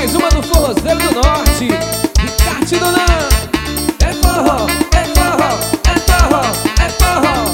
Mais uma do Forrozeiro do Norte, Ricarte Donan. É forró, é forró, é forró, é forró.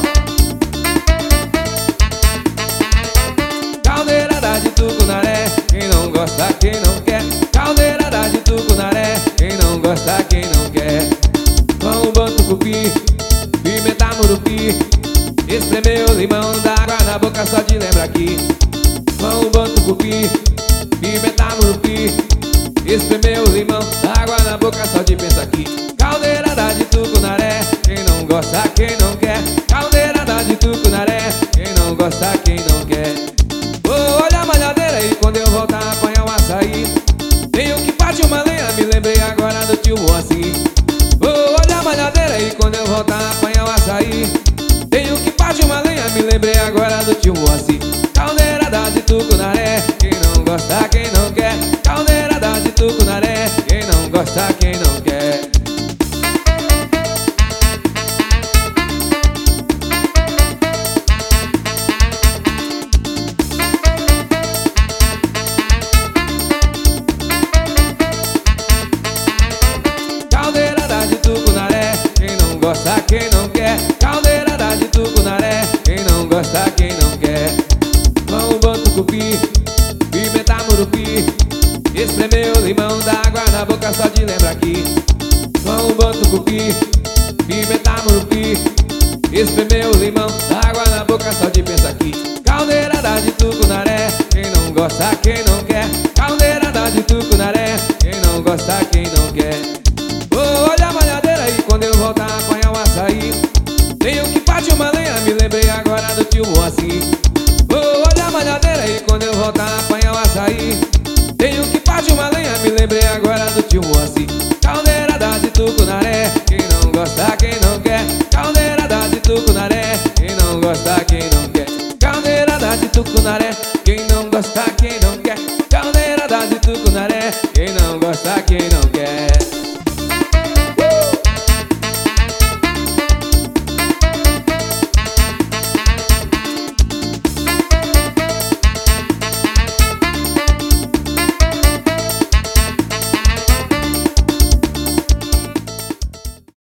Caldeirada de tucunaré, quem não gosta, quem não quer. Caldeirada de tucunaré, quem não gosta, quem não quer. Pão, banto, cupi, pimenta, murupi. Espremeu limão, dá água na boca só de lembrar aqui. Pão, banto, cupi, pimenta, murupi. Espremeu limão, dá água na boca só de pensar aqui. Caldeirada de tucunaré, quem não gosta, quem não quer. Caldeirada de tucunaré, quem não gosta, quem não quer. Oh, olha a malhadeira e quando eu voltar apanhar um açaí. Tenho que partir uma lenha, me lembrei agora do tio Moacir. Oh, olha a malhadeira e quando eu voltar apanhar um açaí. Tenho que partir uma lenha, me lembrei agora do tio Moacir. Caldeirada de tucunaré, quem não gosta, quem não quer. Caldeirada de tucunaré, quem não gosta, quem não quer. Caldeirada de tucunaré, quem não gosta, quem não quer. Caldeirada de tucunaré, quem não gosta, quem não quer. Pão, banto, cupi, pimenta, murupi. Espremeu limão, dá água na boca só de lembrar aqui. Pão, banto, cupi, pimenta, murupi. Espremeu limão, dá água na boca só de pensar aqui. Caldeirada de tucunaré, quem não gosta, quem não quer. Caldeirada de tucunaré, quem não gosta, quem não quer. Oh, olha a malhadeira e quando eu voltar apanhar um açaí. Tenho que partir uma lenha, me lembrei agora do tio Moacir. Oh, olha a malhadeira e quando eu voltar apanhar um açaí. Tenho que partir uma lenha, me lembrei agora do tio Moacir. Caldeirada de tucunaré, quem não gosta, quem não quer. Caldeirada de tucunaré, quem não gosta, quem não quer. Caldeirada de tucunaré, quem não gosta, quem não quer. Caldeirada de tucunaré, quem não gosta, quem não quer.